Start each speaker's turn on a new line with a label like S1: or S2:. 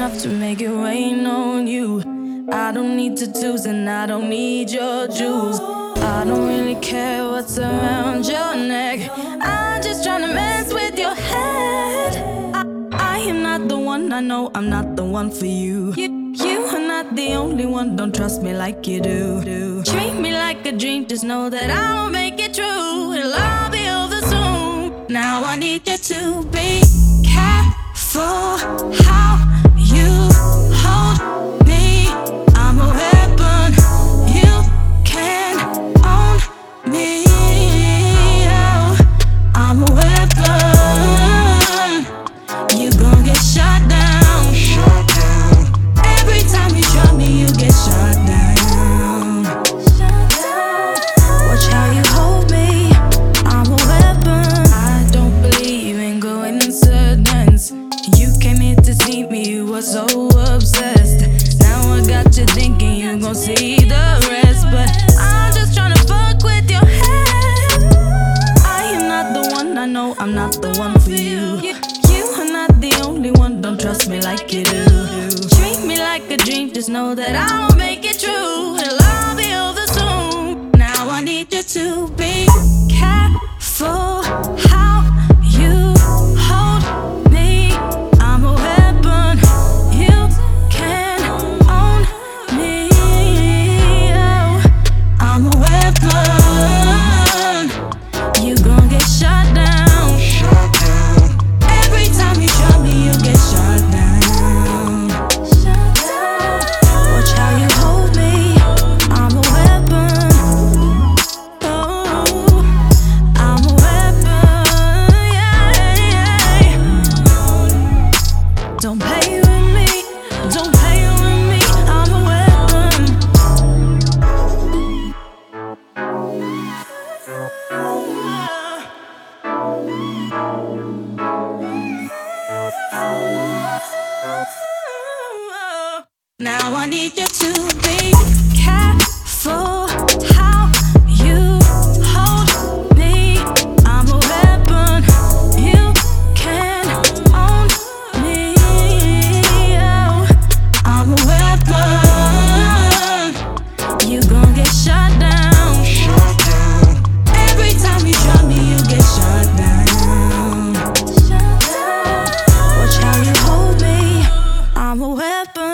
S1: enough to make it rain on you. I don't need tattoos and I don't need your jewels. I don't really care what's around your neck. I'm just trying to mess with your head. I am not the one, I know I'm not the one for you. You are not the only one, don't trust me like you do. Treat me like a dream, just know that I will make it true. It'll all be over soon. Now I need you to be careful how you hold me. I'm a weapon, you can own me. Oh, I'm a weapon, you gon' get shot down. Every time you try me, you get shot down. Watch how you hold me, I'm a weapon. I don't believe in coincidence. You came here to see me, you were so obsessed. Now I got you thinking you gon' see the rest. But I'm just tryna fuck with your head. I am not the one, I know I'm not the one for you. You are not the only one, don't trust me like you do. Treat me like a dream, just know that I'll make it true. It'll all be over soon. Now I need you to be careful how you hold me. I'm a weapon, you can own me. Oh, I'm a weapon, you gon' get shot down. Every time you try me, you get shot down. Watch how you hold me, I'm a weapon. Oh, I'm a weapon, yeah. Don't play with me, don't play with me, I'm a weapon. Now I need you to be careful how you hold me. I'm a weapon, you can own me. Oh, I'm a weapon, you gon' get shot down. Every time you try me, you get shot down. Watch how you hold me, I'm a weapon.